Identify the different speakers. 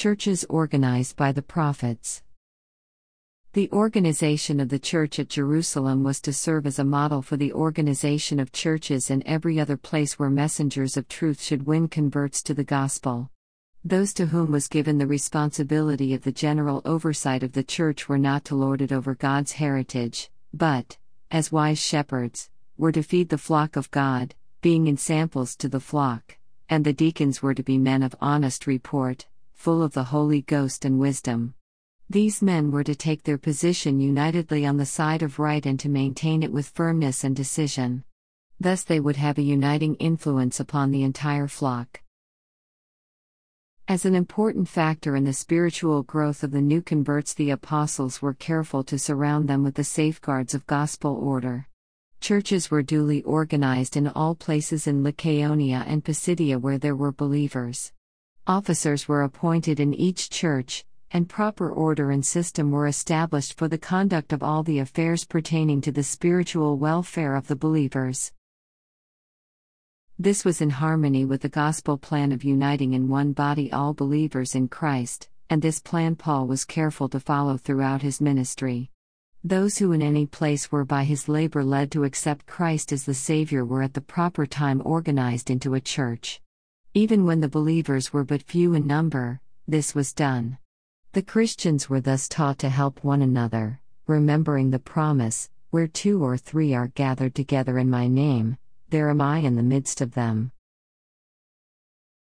Speaker 1: Churches organized by the prophets. The organization of the church at Jerusalem was to serve as a model for the organization of churches in every other place where messengers of truth should win converts to the gospel. Those to whom was given the responsibility of the general oversight of the church were not to lord it over God's heritage, but, as wise shepherds, were to feed the flock of God, being ensamples to the flock, and the deacons were to be men of honest report, full of the Holy Ghost and wisdom. These men were to take their position unitedly on the side of right and to maintain it with firmness and decision. Thus they would have a uniting influence upon the entire flock. As an important factor in the spiritual growth of the new converts, the apostles were careful to surround them with the safeguards of gospel order. Churches were duly organized in all places in Lycaonia and Pisidia where there were believers. Officers were appointed in each church, and proper order and system were established for the conduct of all the affairs pertaining to the spiritual welfare of the believers. This was in harmony with the gospel plan of uniting in one body all believers in Christ, and this plan Paul was careful to follow throughout his ministry. Those who in any place were by his labor led to accept Christ as the Savior were at the proper time organized into a church. Even when the believers were but few in number, this was done. The Christians were thus taught to help one another, remembering the promise, "Where 2 or 3 are gathered together in my name, there am I in the midst of them."